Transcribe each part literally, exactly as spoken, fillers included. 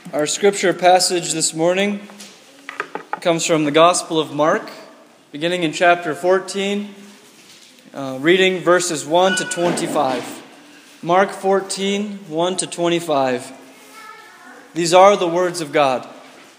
Our scripture passage this morning comes from the Gospel of Mark, beginning in chapter fourteen, uh, reading verses one to twenty-five. Mark fourteen, one to twenty-five. These are the words of God.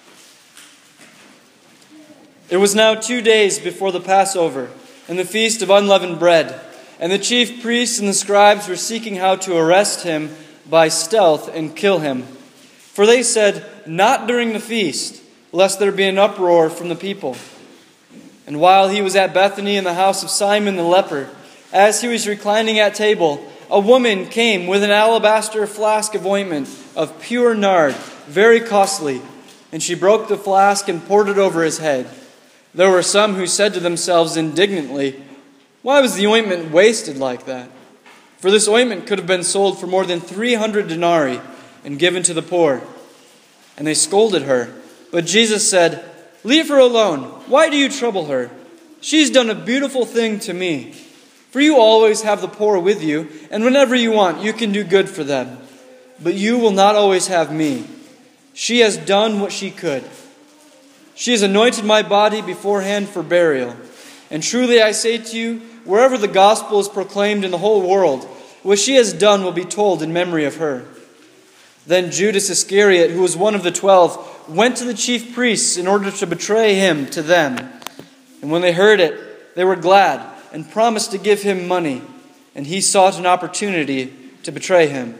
It was now two days before the Passover and the feast of unleavened bread, and the chief priests and the scribes were seeking how to arrest him by stealth and kill him. For they said, "Not during the feast, lest there be an uproar from the people." And while he was at Bethany in the house of Simon the leper, as he was reclining at table, a woman came with an alabaster flask of ointment of pure nard, very costly, and she broke the flask and poured it over his head. There were some who said to themselves indignantly, "Why was the ointment wasted like that? For this ointment could have been sold for more than three hundred denarii and given to the poor." And they scolded her. But Jesus said, "Leave her alone. Why do you trouble her? She's done a beautiful thing to me. For you always have the poor with you, and whenever you want, you can do good for them. But you will not always have me. She has done what she could. She has anointed my body beforehand for burial. And truly I say to you, wherever the gospel is proclaimed in the whole world, what she has done will be told in memory of her." Then Judas Iscariot, who was one of the twelve, went to the chief priests in order to betray him to them. And when they heard it, they were glad and promised to give him money. And he sought an opportunity to betray him.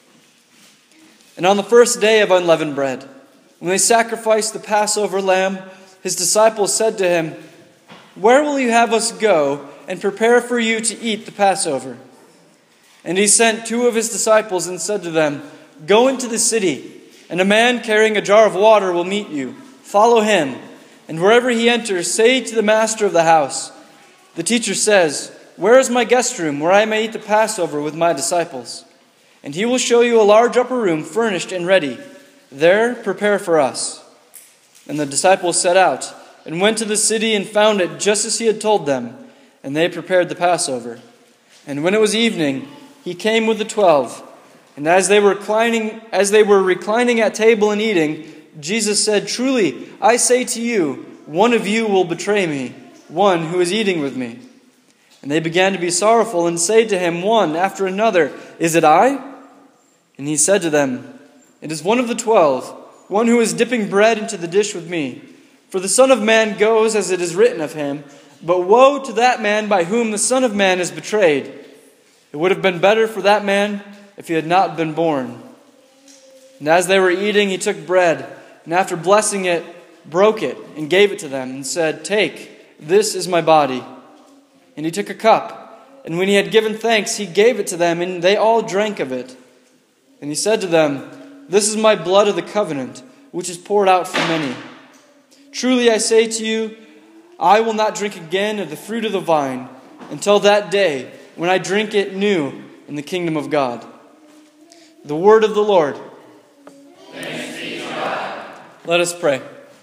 And on the first day of unleavened bread, when they sacrificed the Passover lamb, his disciples said to him, "Where will you have us go and prepare for you to eat the Passover?" And he sent two of his disciples and said to them, "Go into the city, and a man carrying a jar of water will meet you. Follow him, and wherever he enters, say to the master of the house, 'The teacher says, where is my guest room where I may eat the Passover with my disciples?' And he will show you a large upper room furnished and ready. There prepare for us." And the disciples set out and went to the city and found it just as he had told them, and they prepared the Passover. And when it was evening, he came with the twelve. And as they were reclining, as they were reclining at table and eating, Jesus said, "Truly, I say to you, one of you will betray me, one who is eating with me." And they began to be sorrowful and say to him one after another, "Is it I?" And he said to them, "It is one of the twelve, one who is dipping bread into the dish with me. For the Son of Man goes as it is written of him, but woe to that man by whom the Son of Man is betrayed. It would have been better for that man if he had not been born." And as they were eating, he took bread, and after blessing it, broke it, and gave it to them, and said, "Take, this is my body." And he took a cup, and when he had given thanks, he gave it to them, and they all drank of it. And he said to them, "This is my blood of the covenant, which is poured out for many. Truly I say to you, I will not drink again of the fruit of the vine until that day when I drink it new in the kingdom of God." The word of the Lord. Thanks be to God. Let us pray.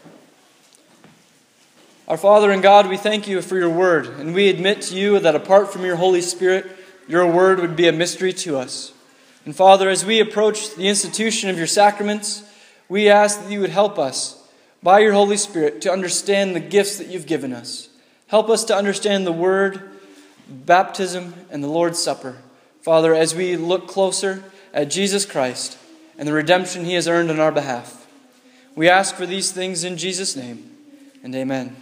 Our Father and God, we thank you for your word, and we admit to you that apart from your Holy Spirit, your word would be a mystery to us. And Father, as we approach the institution of your sacraments, we ask that you would help us by your Holy Spirit to understand the gifts that you've given us. Help us to understand the word, baptism, and the Lord's Supper. Father, as we look closer at Jesus Christ and the redemption he has earned on our behalf, we ask for these things in Jesus' name, and amen.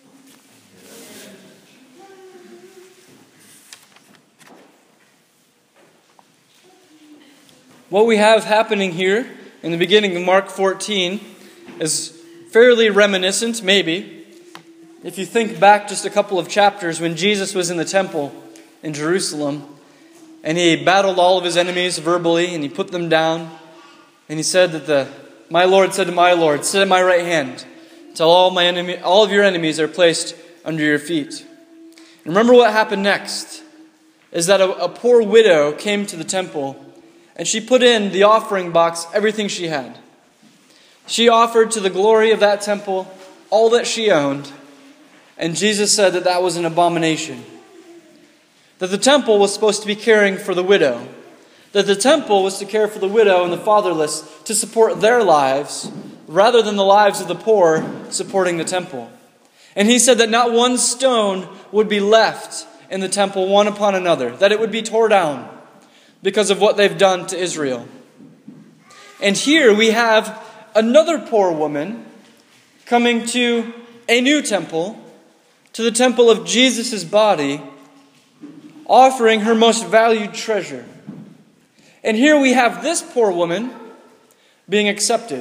What we have happening here in the beginning of Mark fourteen is fairly reminiscent, maybe, if you think back just a couple of chapters when Jesus was in the temple in Jerusalem, and he battled all of his enemies verbally, and he put them down, and he said that the my Lord said to my Lord, "Sit at my right hand until all my enemy, all of your enemies are placed under your feet." And remember what happened next, is that a, a poor widow came to the temple, and she put in the offering box everything she had. She offered to the glory of that temple all that she owned, and Jesus said that that was an abomination. That the temple was supposed to be caring for the widow, That the temple was to care for the widow and the fatherless, to support their lives, rather than the lives of the poor supporting the temple. And he said that not one stone would be left in the temple, one upon another, that it would be torn down because of what they've done to Israel. And here we have another poor woman coming to a new temple, to the temple of Jesus' body, offering her most valued treasure. And here we have this poor woman being accepted,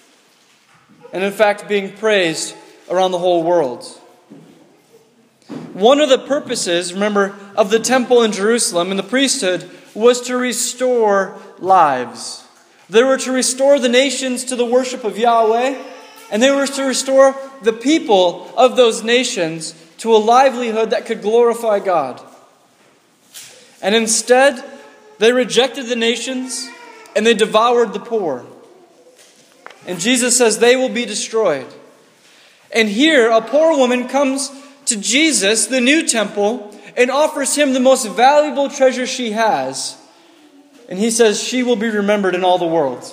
and in fact being praised around the whole world. One of the purposes, remember, of the temple in Jerusalem and the priesthood was to restore lives. They were to restore the nations to the worship of Yahweh, and they were to restore the people of those nations to a livelihood that could glorify God. And instead, they rejected the nations and they devoured the poor. And Jesus says they will be destroyed. And here, a poor woman comes to Jesus, the new temple, and offers him the most valuable treasure she has. And he says she will be remembered in all the world.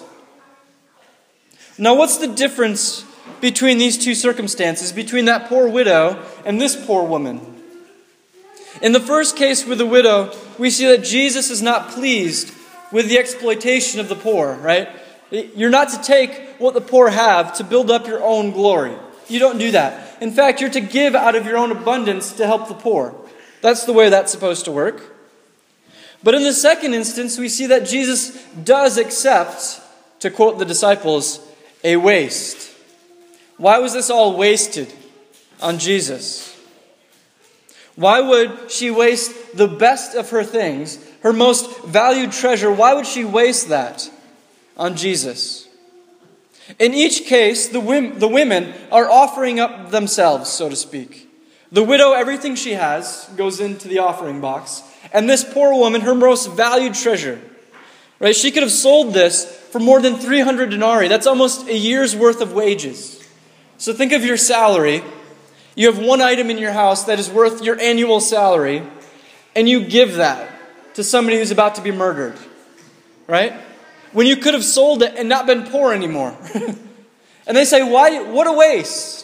Now, what's the difference between these two circumstances, between that poor widow and this poor woman? In the first case with the widow, we see that Jesus is not pleased with the exploitation of the poor, right? You're not to take what the poor have to build up your own glory. You don't do that. In fact, you're to give out of your own abundance to help the poor. That's the way that's supposed to work. But in the second instance, we see that Jesus does accept, to quote the disciples, a waste. Why was this all wasted on Jesus? Why would she waste the best of her things, her most valued treasure? Why would she waste that on Jesus? In each case, the women, the women are offering up themselves, so to speak. The widow, everything she has goes into the offering box. And this poor woman, her most valued treasure. Right? She could have sold this for more than three hundred denarii. That's almost a year's worth of wages. So think of your salary. You have one item in your house that is worth your annual salary, and you give that to somebody who's about to be murdered. Right? When you could have sold it and not been poor anymore. And they say, "Why? What a waste."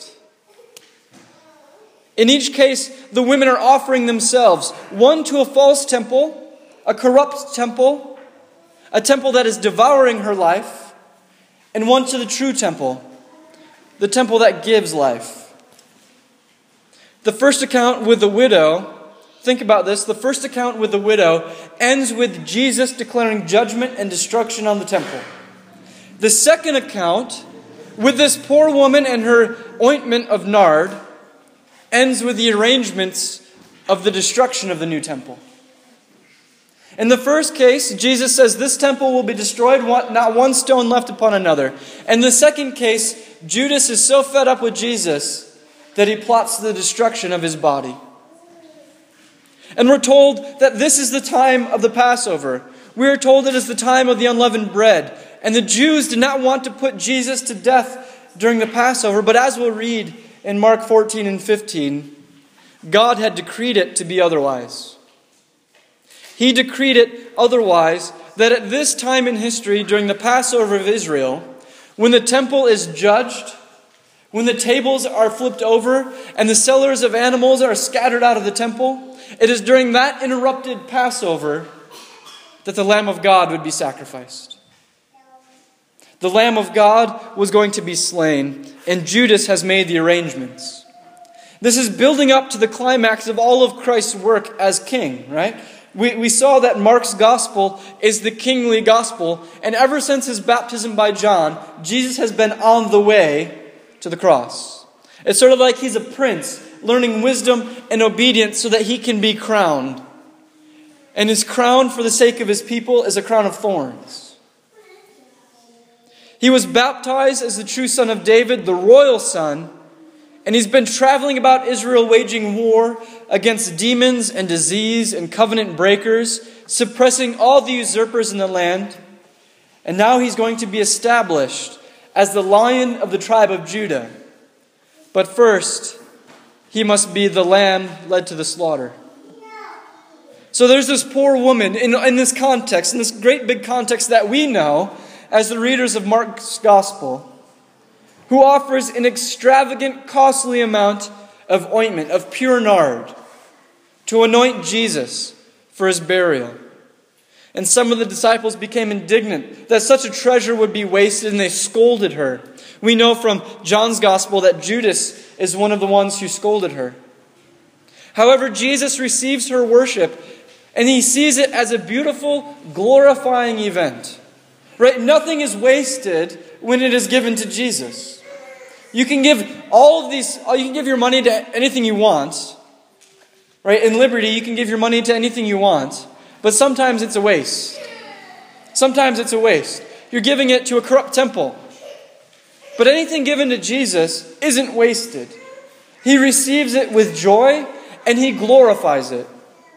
In each case, the women are offering themselves, one to a false temple, a corrupt temple, a temple that is devouring her life, and one to the true temple, the temple that gives life. The first account with the widow, think about this, the first account with the widow ends with Jesus declaring judgment and destruction on the temple. The second account, with this poor woman and her ointment of nard, ends with the arrangements of the destruction of the new temple. In the first case, Jesus says this temple will be destroyed, not one stone left upon another. In the second case, Judas is so fed up with Jesus that he plots the destruction of his body. And we're told that this is the time of the Passover. We are told it is the time of the unleavened bread. And the Jews did not want to put Jesus to death during the Passover, but as we'll read in Mark fourteen and fifteen, God had decreed it to be otherwise. He decreed it otherwise, that at this time in history, during the Passover of Israel, when the temple is judged, when the tables are flipped over, and the sellers of animals are scattered out of the temple, it is during that interrupted Passover that the Lamb of God would be sacrificed. The Lamb of God was going to be slain, and Judas has made the arrangements. This is building up to the climax of all of Christ's work as king, right? We, we saw that Mark's gospel is the kingly gospel, and ever since his baptism by John, Jesus has been on the way to the cross. It's sort of like he's a prince, learning wisdom and obedience so that he can be crowned. And his crown for the sake of his people is a crown of thorns. He was baptized as the true son of David, the royal son, and he's been traveling about Israel waging war against demons and disease and covenant breakers, suppressing all the usurpers in the land. And now he's going to be established as the Lion of the tribe of Judah. But first, he must be the lamb led to the slaughter. So there's this poor woman in, in this context, in this great big context that we know as the readers of Mark's gospel, who offers an extravagant, costly amount of ointment, of pure nard, to anoint Jesus for his burial. And some of the disciples became indignant that such a treasure would be wasted, and they scolded her. We know from John's gospel that Judas is one of the ones who scolded her. However, Jesus receives her worship, and he sees it as a beautiful, glorifying event. Right? Nothing is wasted when it is given to Jesus. You can give all of these, you can give your money to anything you want. Right? In liberty, you can give your money to anything you want. But sometimes it's a waste. Sometimes it's a waste. You're giving it to a corrupt temple. But anything given to Jesus isn't wasted. He receives it with joy and he glorifies it.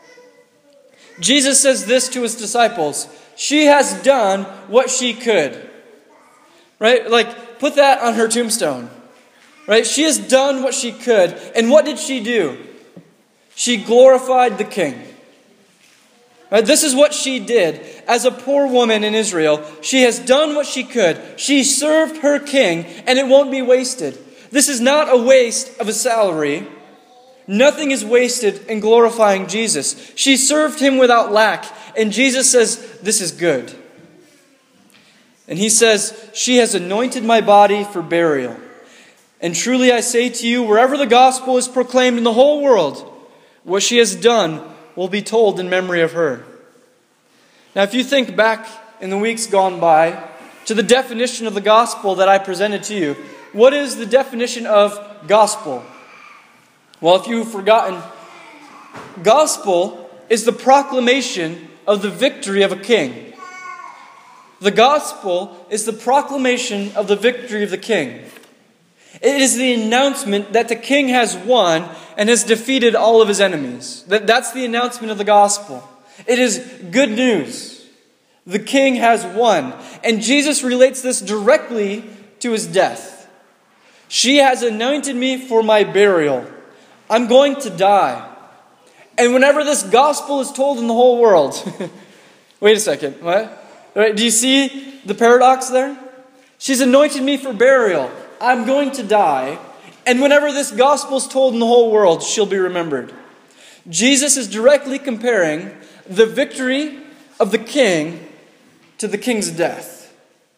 Jesus says this to his disciples: she has done what she could. Right? Like, put that on her tombstone. Right? She has done what she could. And what did she do? She glorified the King. Right? This is what she did as a poor woman in Israel. She has done what she could. She served her king, and it won't be wasted. This is not a waste of a salary. Nothing is wasted in glorifying Jesus. She served him without lack, and Jesus says, this is good. And he says, she has anointed my body for burial. And truly I say to you, wherever the gospel is proclaimed in the whole world, what she has done will be told in memory of her. Now, if you think back in the weeks gone by to the definition of the gospel that I presented to you, what is the definition of gospel? Well, if you've forgotten, gospel is the proclamation of the victory of a king. The gospel is the proclamation of the victory of the king. It is the announcement that the king has won and has defeated all of his enemies. That, that's the announcement of the gospel. It is good news. The king has won. And Jesus relates this directly to his death. She has anointed me for my burial. I'm going to die. And whenever this gospel is told in the whole world... Wait a second. What? Right, do you see the paradox there? She's anointed me for burial. I'm going to die, and whenever this gospel is told in the whole world, she'll be remembered. Jesus is directly comparing the victory of the king to the king's death.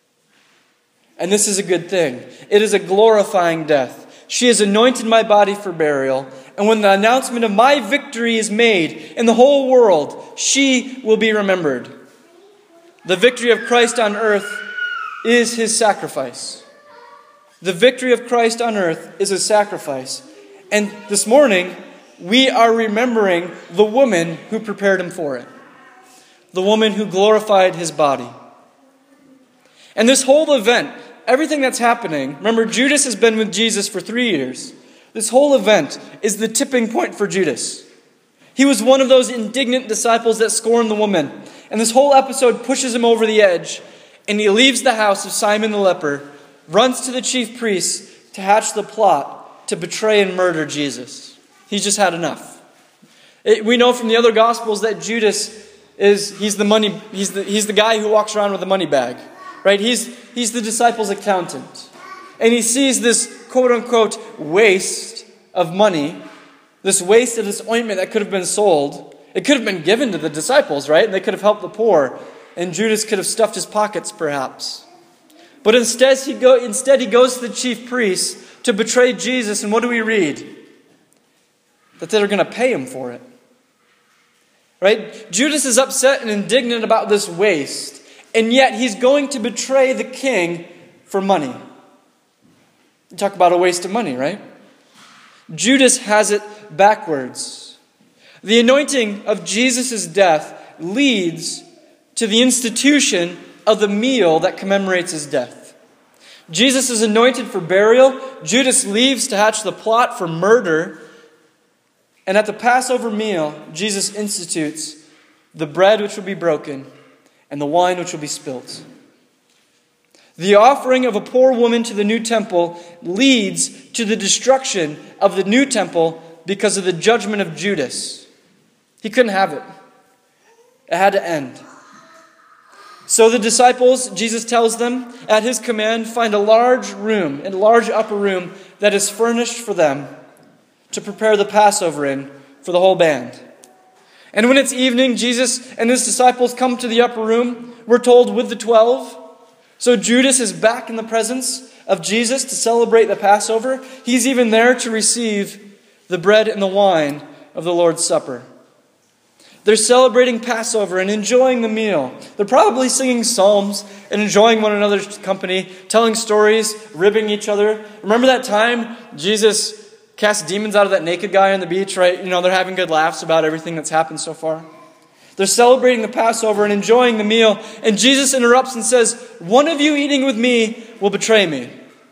And this is a good thing. It is a glorifying death. She has anointed my body for burial, and when the announcement of my victory is made in the whole world, she will be remembered. The victory of Christ on earth is his sacrifice. The victory of Christ on earth is a sacrifice. And this morning, we are remembering the woman who prepared him for it. The woman who glorified his body. And this whole event, everything that's happening, remember Judas has been with Jesus for three years. This whole event is the tipping point for Judas. He was one of those indignant disciples that scorned the woman. And this whole episode pushes him over the edge. And he leaves the house of Simon the leper, runs to the chief priests to hatch the plot to betray and murder Jesus. He's just had enough. It, we know from the other Gospels that Judas is, he's the money, he's the, he's the guy who walks around with a money bag. Right? He's, he's the disciples' accountant. And he sees this quote-unquote waste of money, this waste of this ointment that could have been sold. It could have been given to the disciples, right? And they could have helped the poor. And Judas could have stuffed his pockets, perhaps. But instead he, go, instead, he goes to the chief priests to betray Jesus. And what do we read? That they're going to pay him for it. Right? Judas is upset and indignant about this waste. And yet he's going to betray the king for money. You talk about a waste of money, right? Judas has it backwards. The anointing of Jesus' death leads to the institution of the meal that commemorates his death. Jesus is anointed for burial. Judas leaves to hatch the plot for murder. And at the Passover meal, Jesus institutes the bread which will be broken and the wine which will be spilt. The offering of a poor woman to the new temple leads to the destruction of the new temple because of the judgment of Judas. He couldn't have it. It had to end. So the disciples, Jesus tells them, at his command, find a large room, a large upper room that is furnished for them to prepare the Passover in for the whole band. And when it's evening, Jesus and his disciples come to the upper room, we're told, with the twelve. So Judas is back in the presence of Jesus to celebrate the Passover. He's even there to receive the bread and the wine of the Lord's Supper. They're celebrating Passover and enjoying the meal. They're probably singing psalms and enjoying one another's company, telling stories, ribbing each other. Remember that time Jesus cast demons out of that naked guy on the beach, right? You know, they're having good laughs about everything that's happened so far. They're celebrating the Passover and enjoying the meal. And Jesus interrupts and says, one of you eating with me will betray me.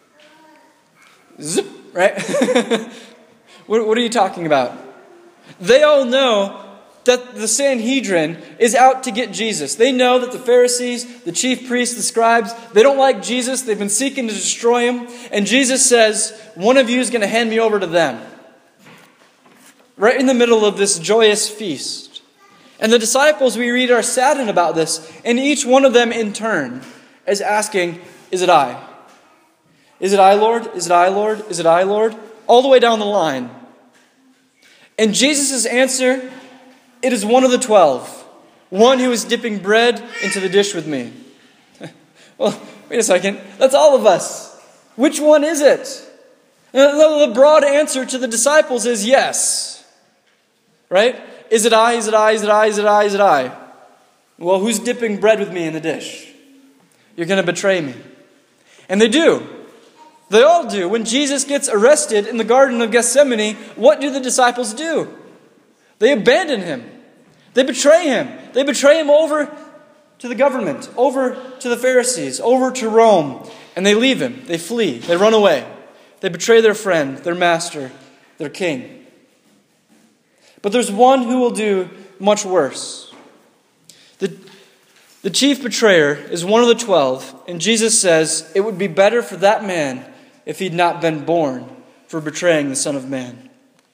Zip, right? what, what are you talking about? They all know that the Sanhedrin is out to get Jesus. They know that the Pharisees, the chief priests, the scribes, they don't like Jesus. They've been seeking to destroy him. And Jesus says, one of you is going to hand me over to them. Right in the middle of this joyous feast. And the disciples, we read, are saddened about this. And each one of them in turn is asking, is it I? Is it I, Lord? Is it I, Lord? Is it I, Lord? All the way down the line. And Jesus' answer, it is one of the twelve. One who is dipping bread into the dish with me. Well, wait a second. That's all of us. Which one is it? The broad answer to the disciples is yes. Right? Is it I? Is it I? Is it I? Is it I? Is it I? Well, who's dipping bread with me in the dish? You're going to betray me. And they do. They all do. When Jesus gets arrested in the Garden of Gethsemane, what do the disciples do? They abandon him. They betray him. They betray him over to the government, over to the Pharisees, over to Rome. And they leave him. They flee. They run away. They betray their friend, their master, their king. But there's one who will do much worse. The, the chief betrayer is one of the twelve, and Jesus says it would be better for that man if he'd not been born for betraying the Son of Man.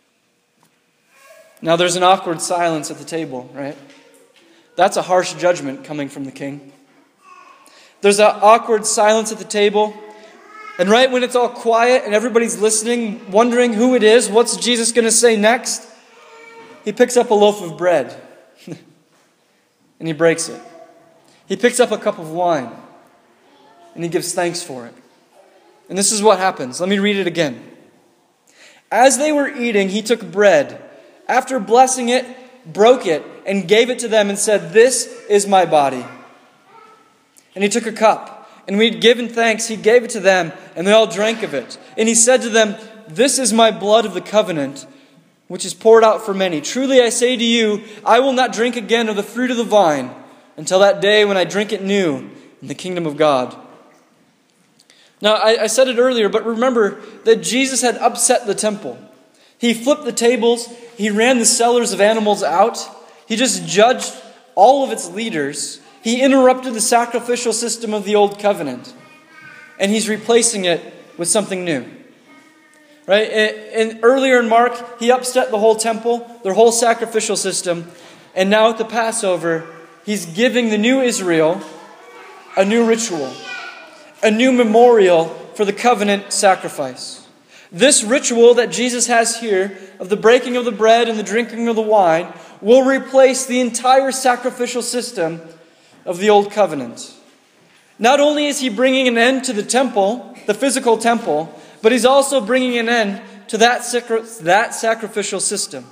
Now there's an awkward silence at the table, right? That's a harsh judgment coming from the king. There's an awkward silence at the table. And right when it's all quiet and everybody's listening, wondering who it is, what's Jesus going to say next? He picks up a loaf of bread and he breaks it. He picks up a cup of wine and he gives thanks for it. And this is what happens. Let me read it again. As they were eating, he took bread. After blessing it, broke it, and gave it to them and said, "This is my body." And he took a cup, and when he'd given thanks, he gave it to them, and they all drank of it. And he said to them, "This is my blood of the covenant, which is poured out for many. Truly I say to you, I will not drink again of the fruit of the vine until that day when I drink it new in the kingdom of God." Now, I, I said it earlier, but remember that Jesus had upset the temple. He flipped the tables. He ran the sellers of animals out. He just judged all of its leaders. He interrupted the sacrificial system of the old covenant. And he's replacing it with something new. Right? And earlier in Mark, he upset the whole temple, their whole sacrificial system. And now at the Passover, he's giving the new Israel a new ritual, a new memorial for the covenant sacrifice. This ritual that Jesus has here of the breaking of the bread and the drinking of the wine will replace the entire sacrificial system of the old covenant. Not only is he bringing an end to the temple, the physical temple, but he's also bringing an end to that, sacri- that sacrificial system.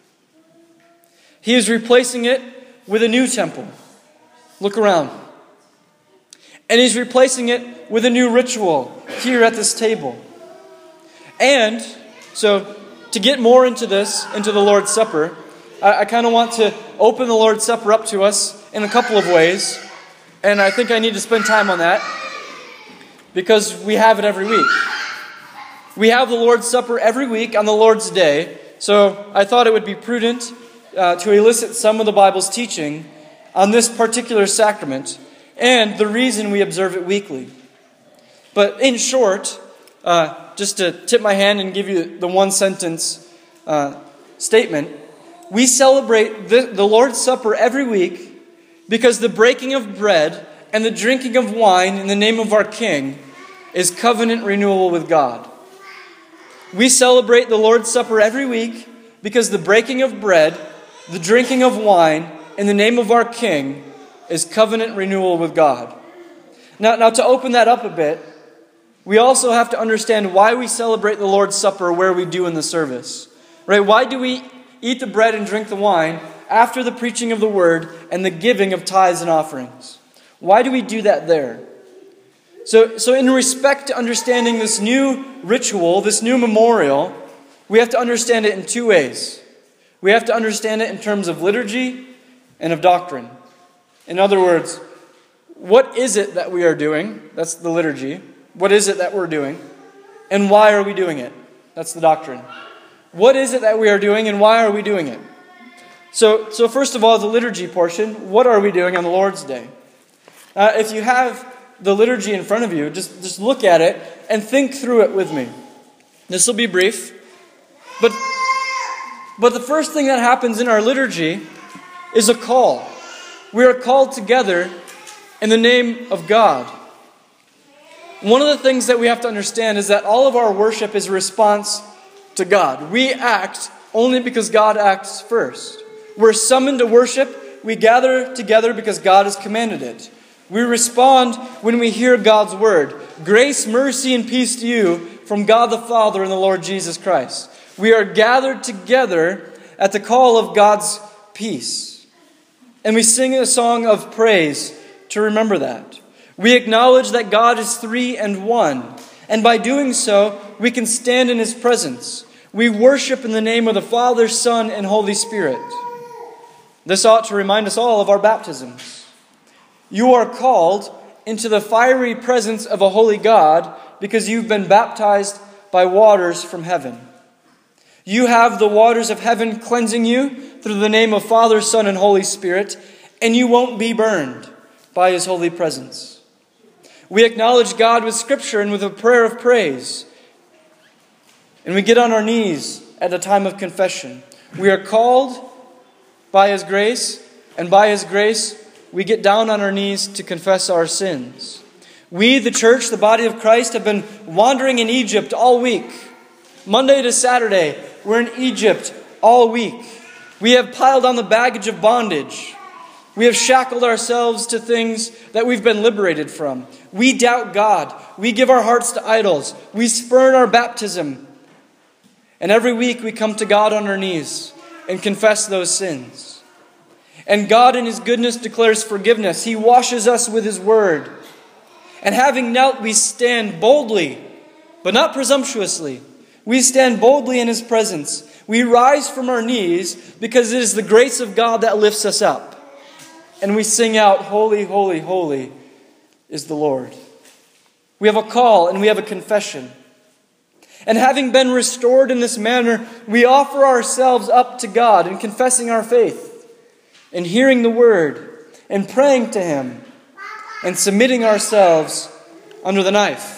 He is replacing it with a new temple. Look around. And he's replacing it with a new ritual here at this table. And so to get more into this, into the Lord's Supper, I, I kind of want to open the Lord's Supper up to us in a couple of ways. And I think I need to spend time on that because we have it every week. We have the Lord's Supper every week on the Lord's Day. So I thought it would be prudent uh, to elicit some of the Bible's teaching on this particular sacrament and the reason we observe it weekly. But in short, uh, just to tip my hand and give you the one sentence uh, statement, we celebrate the, the Lord's Supper every week Because the breaking of bread and the drinking of wine in the name of our King is covenant renewal with God. We celebrate the Lord's Supper every week because the breaking of bread, the drinking of wine in the name of our King is covenant renewal with God. Now, now to open that up a bit, we also have to understand why we celebrate the Lord's Supper where we do in the service. Right? Why do we eat the bread and drink the wine after the preaching of the word and the giving of tithes and offerings? Why do we do that there? So, so in respect to understanding this new ritual, this new memorial, we have to understand it in two ways. We have to understand it in terms of liturgy and of doctrine. In other words, what is it that we are doing? That's the liturgy. What is it that we're doing? And why are we doing it? That's the doctrine. What is it that we are doing and why are we doing it? So, so first of all, the liturgy portion. What are we doing on the Lord's Day? Uh, if you have the liturgy in front of you, just, just look at it and think through it with me. This will be brief. But, but the first thing that happens in our liturgy is a call. We are called together in the name of God. One of the things that we have to understand is that all of our worship is a response to God. We act only because God acts first. We're summoned to worship. We gather together because God has commanded it. We respond when we hear God's word. Grace, mercy, and peace to you from God the Father and the Lord Jesus Christ. We are gathered together at the call of God's peace. And we sing a song of praise to remember that. We acknowledge that God is three and one. And by doing so, we can stand in His presence. We worship in the name of the Father, Son, and Holy Spirit. This ought to remind us all of our baptisms. You are called into the fiery presence of a holy God because you've been baptized by waters from heaven. You have the waters of heaven cleansing you through the name of Father, Son, and Holy Spirit, and you won't be burned by His holy presence. We acknowledge God with Scripture and with a prayer of praise. And we get on our knees at the time of confession. We are called by His grace, and by His grace, we get down on our knees to confess our sins. We, the church, the body of Christ, have been wandering in Egypt all week. Monday to Saturday, we're in Egypt all week. We have piled on the baggage of bondage. We have shackled ourselves to things that we've been liberated from. We doubt God. We give our hearts to idols. We spurn our baptism. And every week we come to God on our knees and confess those sins. And God in His goodness declares forgiveness. He washes us with His word. And having knelt, we stand boldly, but not presumptuously. We stand boldly in His presence. We rise from our knees because it is the grace of God that lifts us up. And we sing out, "Holy, holy, holy is the Lord." We have a call and we have a confession. And having been restored in this manner, we offer ourselves up to God in confessing our faith, in hearing the word, and praying to Him, and submitting ourselves under the knife.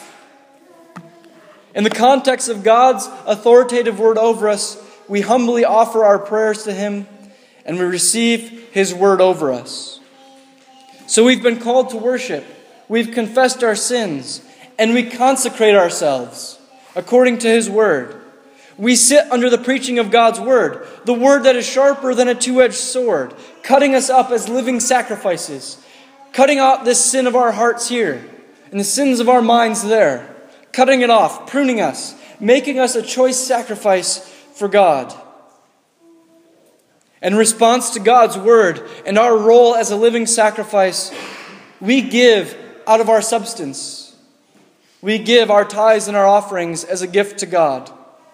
In the context of God's authoritative word over us, we humbly offer our prayers to Him, and we receive His word over us. So we've been called to worship, we've confessed our sins, and we consecrate ourselves according to His word. We sit under the preaching of God's word, the word that is sharper than a two-edged sword, cutting us up as living sacrifices, cutting out this sin of our hearts here, and the sins of our minds there, cutting it off, pruning us, making us a choice sacrifice for God. In response to God's word and our role as a living sacrifice, we give out of our substance. We give our tithes and our offerings as a gift to God.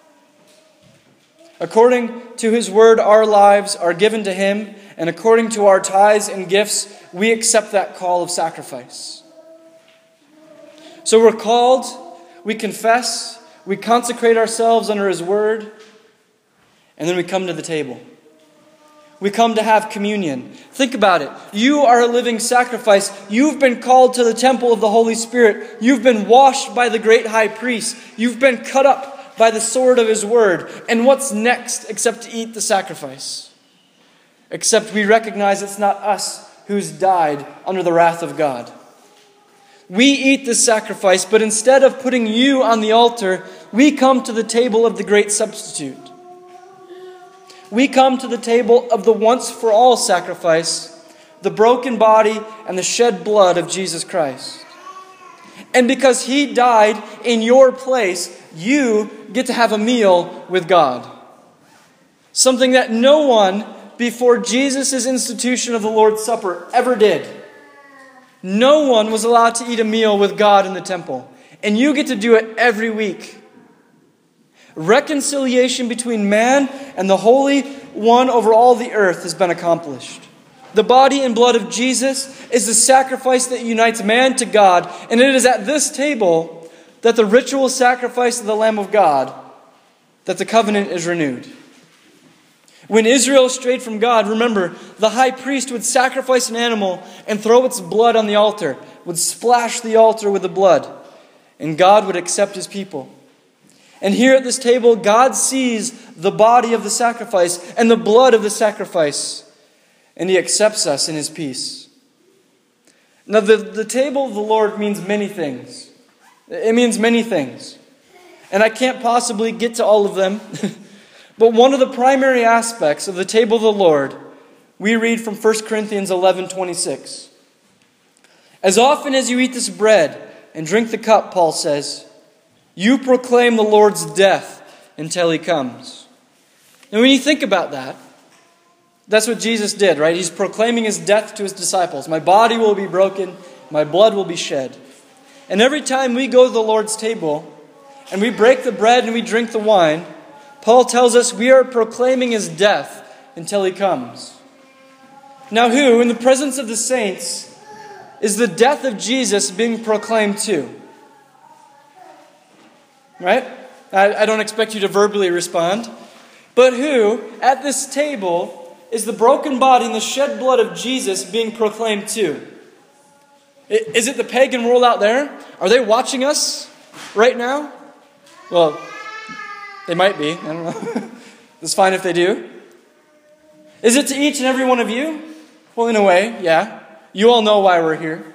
According to His word, our lives are given to Him, and according to our tithes and gifts, we accept that call of sacrifice. So we're called, we confess, we consecrate ourselves under His word, and then we come to the table. We come to have communion. Think about it. You are a living sacrifice. You've been called to the temple of the Holy Spirit. You've been washed by the great high priest. You've been cut up by the sword of His word. And what's next except to eat the sacrifice? Except we recognize it's not us who's died under the wrath of God. We eat this sacrifice, but instead of putting you on the altar, we come to the table of the great substitute. We come to the table of the once-for-all sacrifice, the broken body and the shed blood of Jesus Christ. And because He died in your place, you get to have a meal with God. Something that no one before Jesus' institution of the Lord's Supper ever did. No one was allowed to eat a meal with God in the temple. And you get to do it every week. Reconciliation between man and the Holy One over all the earth has been accomplished. The body and blood of Jesus is the sacrifice that unites man to God. And it is at this table that the ritual sacrifice of the Lamb of God, that the covenant is renewed. When Israel strayed from God, remember, the high priest would sacrifice an animal and throw its blood on the altar, would splash the altar with the blood, and God would accept His people. And here at this table, God sees the body of the sacrifice and the blood of the sacrifice, and He accepts us in His peace. Now, the, the table of the Lord means many things. It means many things. And I can't possibly get to all of them. But one of the primary aspects of the table of the Lord, we read from First Corinthians eleven twenty-six. As often as you eat this bread and drink the cup, Paul says, you proclaim the Lord's death until He comes. And when you think about that, that's what Jesus did, right? He's proclaiming His death to His disciples. My body will be broken, my blood will be shed. And every time we go to the Lord's table and we break the bread and we drink the wine, Paul tells us we are proclaiming His death until He comes. Now who, in the presence of the saints, is the death of Jesus being proclaimed to? Right? I, I don't expect you to verbally respond. But who, at this table, is the broken body and the shed blood of Jesus being proclaimed to? Is it the pagan world out there? Are they watching us right now? Well, they might be. I don't know. It's fine if they do. Is it to each and every one of you? Well, in a way, yeah. You all know why we're here.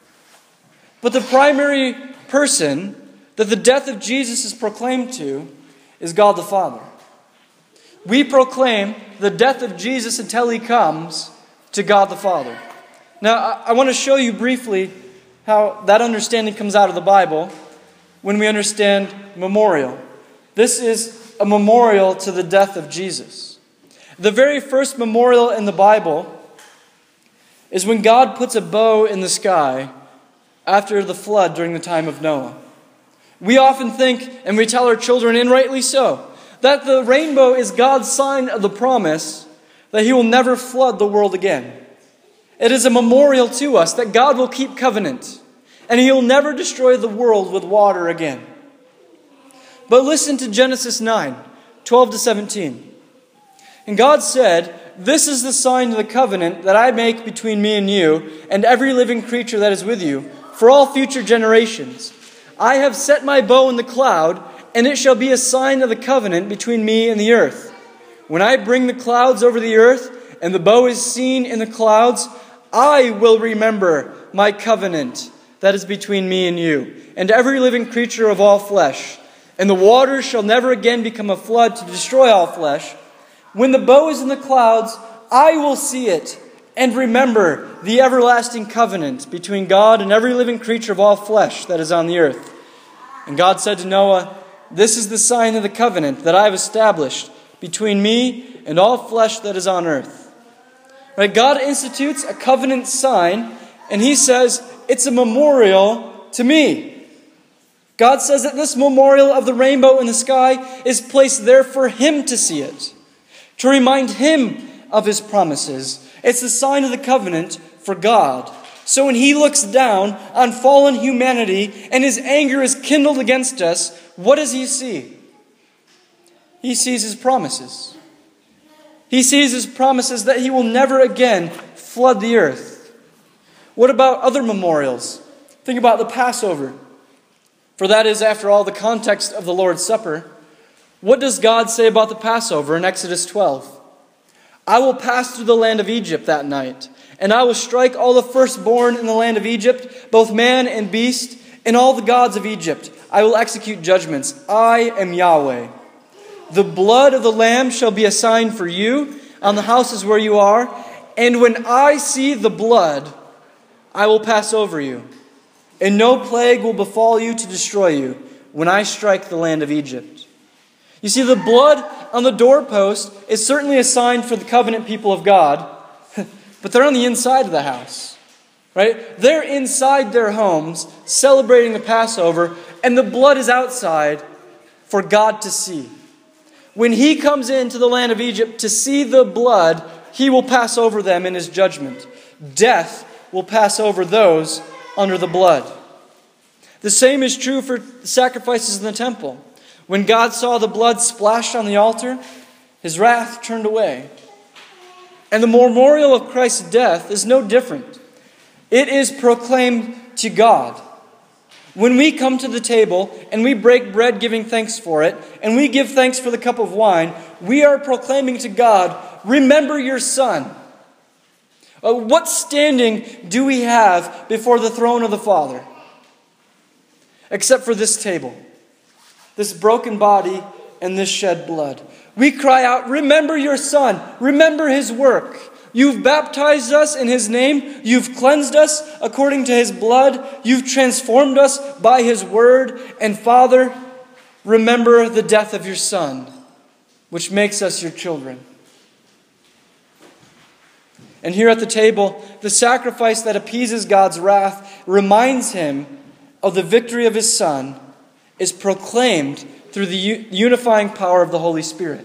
But the primary person that the death of Jesus is proclaimed to is God the Father. We proclaim the death of Jesus until He comes to God the Father. Now, I want to show you briefly how that understanding comes out of the Bible when we understand memorial. This is a memorial to the death of Jesus. The very first memorial in the Bible is when God puts a bow in the sky after the flood during the time of Noah. We often think, and we tell our children, and rightly so, that the rainbow is God's sign of the promise that He will never flood the world again. It is a memorial to us that God will keep covenant, and He will never destroy the world with water again. But listen to Genesis nine, twelve to seventeen. And God said, this is the sign of the covenant that I make between me and you and every living creature that is with you for all future generations. I have set my bow in the cloud, and it shall be a sign of the covenant between me and the earth. When I bring the clouds over the earth, and the bow is seen in the clouds, I will remember my covenant that is between me and you, and every living creature of all flesh. And the waters shall never again become a flood to destroy all flesh. When the bow is in the clouds, I will see it, and remember the everlasting covenant between God and every living creature of all flesh that is on the earth. And God said to Noah, this is the sign of the covenant that I have established between me and all flesh that is on earth. Right? God institutes a covenant sign, and He says, it's a memorial to me. God says that this memorial of the rainbow in the sky is placed there for Him to see it, to remind Him of His promises. It's the sign of the covenant for God. So when He looks down on fallen humanity and His anger is kindled against us, what does He see? He sees His promises. He sees His promises that He will never again flood the earth. What about other memorials? Think about the Passover. For that is, after all, the context of the Lord's Supper. What does God say about the Passover in Exodus twelve? I will pass through the land of Egypt that night, And I will strike all the firstborn in the land of Egypt, both man and beast, and all the gods of Egypt. I will execute judgments. I am Yahweh. The blood of the lamb shall be a sign for you on the houses where you are. And when I see the blood, I will pass over you. And no plague will befall you to destroy you when I strike the land of Egypt. You see, the blood on the doorpost is certainly a sign for the covenant people of God, but they're on the inside of the house, right? They're inside their homes celebrating the Passover, and the blood is outside for God to see. When He comes into the land of Egypt to see the blood, He will pass over them in His judgment. Death will pass over those under the blood. The same is true for sacrifices in the temple. When God saw the blood splashed on the altar, His wrath turned away. And the memorial of Christ's death is no different. It is proclaimed to God. When we come to the table and we break bread giving thanks for it, and we give thanks for the cup of wine, we are proclaiming to God, remember your Son. Uh, what standing do we have before the throne of the Father? Except for this table, this broken body, and this shed blood. We cry out, remember your Son. Remember His work. You've baptized us in His name. You've cleansed us according to His blood. You've transformed us by His word. And Father, remember the death of your Son, which makes us your children. And here at the table, the sacrifice that appeases God's wrath reminds Him of the victory of His Son is proclaimed through the unifying power of the Holy Spirit.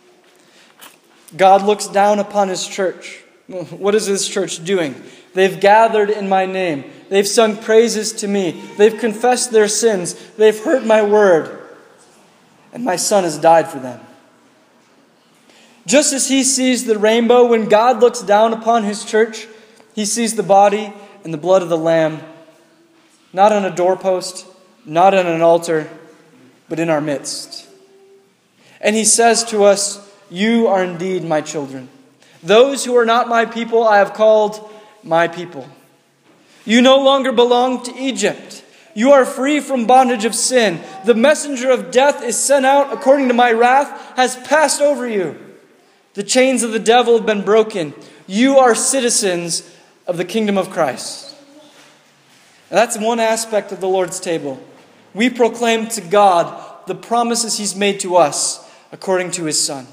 God looks down upon His church. What is His church doing? They've gathered in my name. They've sung praises to me. They've confessed their sins. They've heard my word. And my Son has died for them. Just as He sees the rainbow, when God looks down upon His church, He sees the body and the blood of the Lamb, not on a doorpost, not on an altar, but in our midst. And He says to us, you are indeed my children. Those who are not my people, I have called my people. You no longer belong to Egypt. You are free from bondage of sin. The messenger of death is sent out according to my wrath, has passed over you. The chains of the devil have been broken. You are citizens of the kingdom of Christ. And that's one aspect of the Lord's table. We proclaim to God the promises He's made to us according to His Son.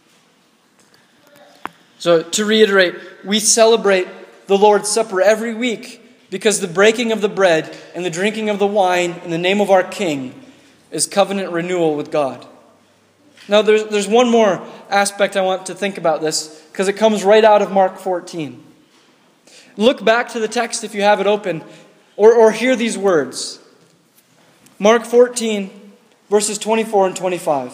So to reiterate, we celebrate the Lord's Supper every week because the breaking of the bread and the drinking of the wine in the name of our King is covenant renewal with God. Now there's, there's one more aspect I want to think about this because it comes right out of Mark fourteen. Look back to the text if you have it open or, or hear these words. Mark fourteen, verses twenty-four and twenty-five.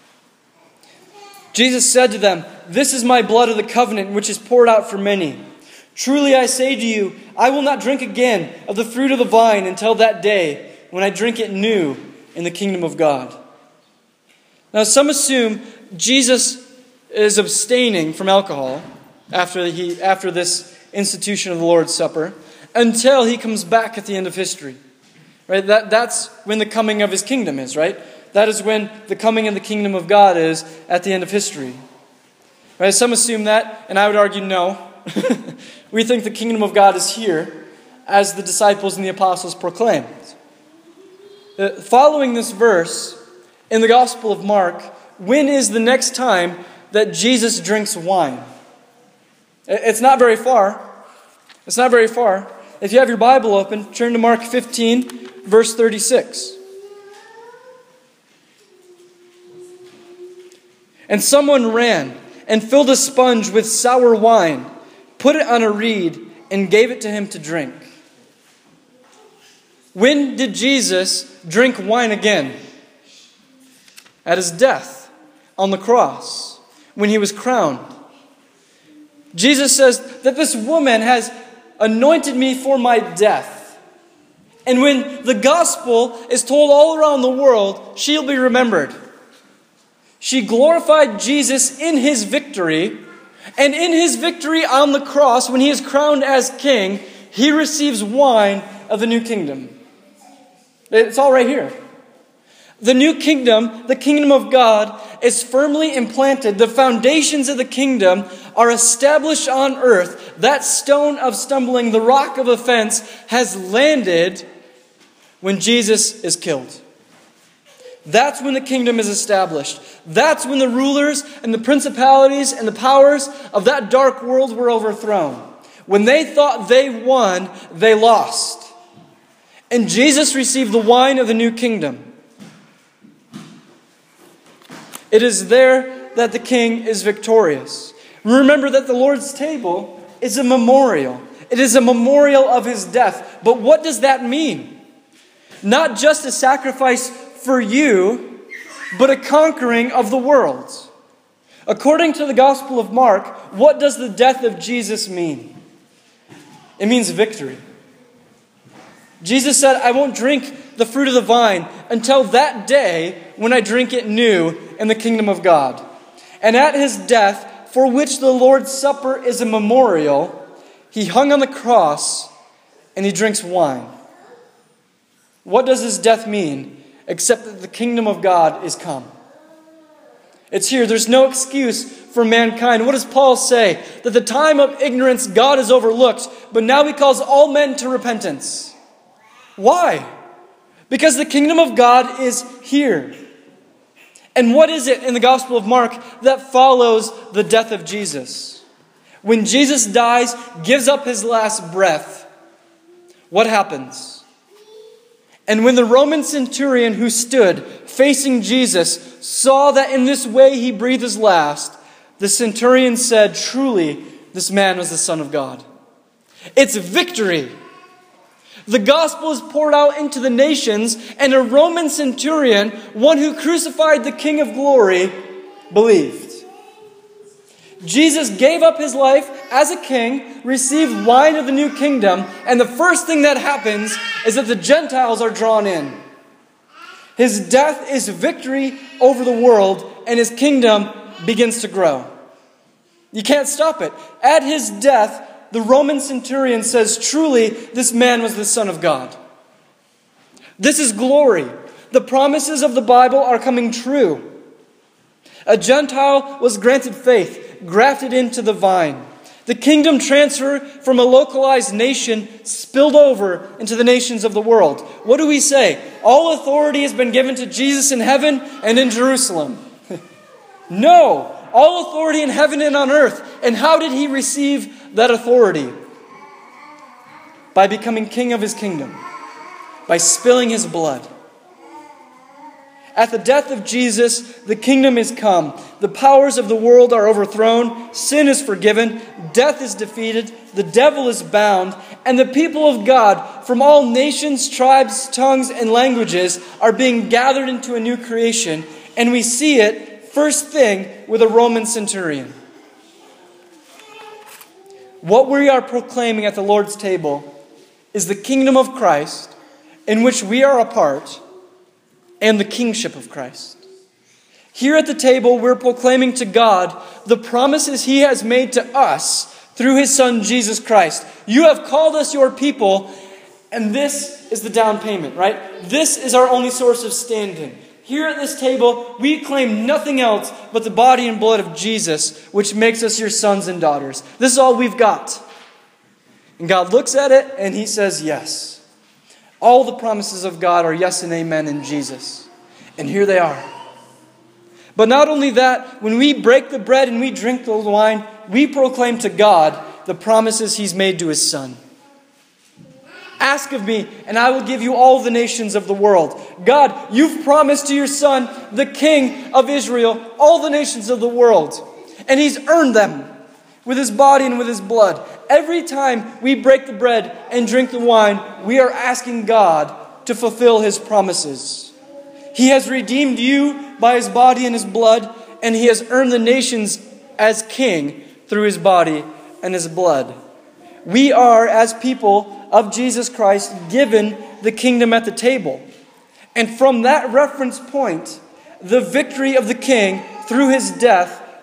Jesus said to them, this is my blood of the covenant which is poured out for many. Truly I say to you, I will not drink again of the fruit of the vine until that day when I drink it new in the kingdom of God. Now some assume Jesus is abstaining from alcohol after, he, after this institution of the Lord's Supper until He comes back at the end of history. Right? That, that's when the coming of His kingdom is, right? That is when the coming of the kingdom of God is at the end of history. Right? Some assume that, and I would argue no. We think the kingdom of God is here, as the disciples and the apostles proclaimed. Uh, following this verse, in the Gospel of Mark, when is the next time that Jesus drinks wine? It's not very far. It's not very far. If you have your Bible open, turn to Mark fifteen, verse thirty-six. And someone ran and filled a sponge with sour wine, put it on a reed, and gave it to him to drink. When did Jesus drink wine again? At His death on the cross, when He was crowned. Jesus says that this woman has anointed me for my death. And when the gospel is told all around the world, she'll be remembered. She glorified Jesus in His victory, And in his victory on the cross, when he is crowned as king, he receives wine of the new kingdom. It's all right here. The new kingdom, the kingdom of God, is firmly implanted. The foundations of the kingdom are established on earth. That stone of stumbling, the rock of offense, has landed when Jesus is killed. That's when the kingdom is established. That's when the rulers and the principalities and the powers of that dark world were overthrown. When they thought they won, they lost. And Jesus received the wine of the new kingdom. It is there that the king is victorious. Remember that the Lord's table is a memorial. It is a memorial of his death. But what does that mean? Not just a sacrifice for you, but a conquering of the world. According to the Gospel of Mark, what does the death of Jesus mean? It means victory. Jesus said, I won't drink the fruit of the vine until that day when I drink it new in the kingdom of God. And at his death, for which the Lord's Supper is a memorial, he hung on the cross and he drinks wine. What does his death mean except that the kingdom of God is come? It's here. There's no excuse for mankind. What does Paul say? That the time of ignorance God has overlooked, but now he calls all men to repentance. Why? Because the kingdom of God is here. And what is it in the Gospel of Mark that follows the death of Jesus? When Jesus dies, gives up his last breath, what happens? And when the Roman centurion who stood facing Jesus saw that in this way he breathed his last, the centurion said, truly, this man was the Son of God. It's victory. The gospel is poured out into the nations, and a Roman centurion, one who crucified the King of glory, believed. Jesus gave up his life as a king, received wine of the new kingdom, and the first thing that happens is that the Gentiles are drawn in. His death is victory over the world, and his kingdom begins to grow. You can't stop it. At his death, the Roman centurion says, truly, this man was the Son of God. This is glory. The promises of the Bible are coming true. A Gentile was granted faith, grafted into the vine. The kingdom transfer from a localized nation spilled over into the nations of the world. What do we say? All authority has been given to Jesus in heaven and in Jerusalem. No, all authority in heaven and on earth. And how did he receive that authority? By becoming king of his kingdom. By spilling his blood. At the death of Jesus, the kingdom is come. The powers of the world are overthrown. Sin is forgiven. Death is defeated. The devil is bound. And the people of God from all nations, tribes, tongues, and languages are being gathered into a new creation. And we see it first thing with a Roman centurion. What we are proclaiming at the Lord's table is the kingdom of Christ in which we are a part, and the kingship of Christ. Here at the table, we're proclaiming to God the promises he has made to us through his Son, Jesus Christ. You have called us your people, and this is the down payment, right? This is our only source of standing. Here at this table, we claim nothing else but the body and blood of Jesus, which makes us your sons and daughters. This is all we've got. And God looks at it, and he says, yes. All the promises of God are yes and amen in Jesus. And here they are. But not only that, when we break the bread and we drink the wine, we proclaim to God the promises he's made to his Son. Ask of me, and I will give you all the nations of the world. God, you've promised to your Son, the King of Israel, all the nations of the world. And he's earned them with his body and with his blood. Every time we break the bread and drink the wine, we are asking God to fulfill his promises. He has redeemed you by his body and his blood, and he has earned the nations as king through his body and his blood. We are, as people of Jesus Christ, given the kingdom at the table. And from that reference point, the victory of the king through his death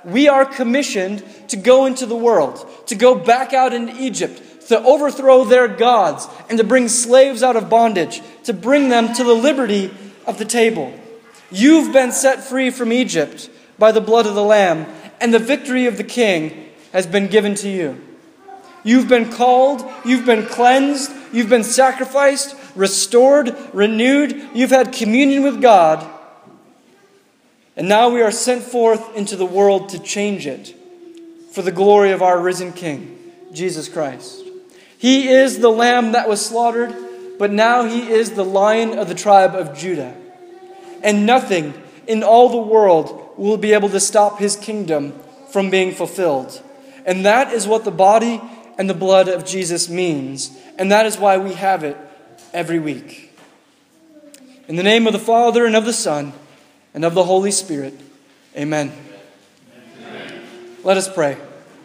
we are commissioned to go into the world, to go back out into Egypt, to overthrow their gods, and to bring slaves out of bondage, to bring them to the liberty of the table. You've been set free from Egypt by the blood of the Lamb, and the victory of the King has been given to you. You've been called, you've been cleansed, you've been sacrificed, restored, renewed, you've had communion with God, and now we are sent forth into the world to change it for the glory of our risen King, Jesus Christ. He is the Lamb that was slaughtered, but now He is the Lion of the tribe of Judah. And nothing in all the world will be able to stop His kingdom from being fulfilled. And that is what the body and the blood of Jesus means. And that is why we have it every week. In the name of the Father, and of the Son, and of the Holy Spirit. Amen. Amen. Let us pray.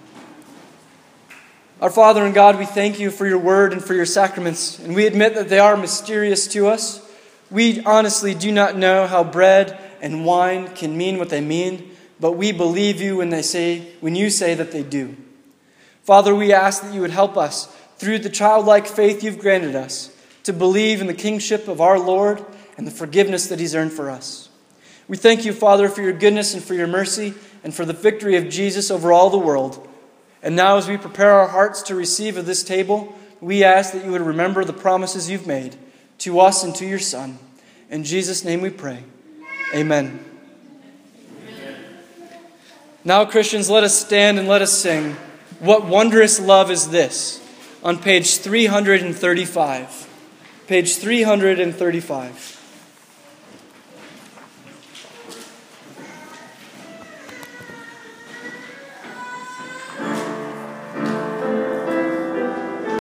Our Father and God, we thank You for Your word and for Your sacraments. And we admit that they are mysterious to us. We honestly do not know how bread and wine can mean what they mean, but we believe You when they say, when You say that they do. Father, we ask that You would help us through the childlike faith You've granted us to believe in the kingship of our Lord and the forgiveness that He's earned for us. We thank You, Father, for Your goodness and for Your mercy and for the victory of Jesus over all the world. And now as we prepare our hearts to receive of this table, we ask that You would remember the promises You've made to us and to Your Son. In Jesus' name we pray. Amen. Amen. Now, Christians, let us stand and let us sing, "What Wondrous Love Is This?" on page three hundred thirty-five. Page three hundred thirty-five.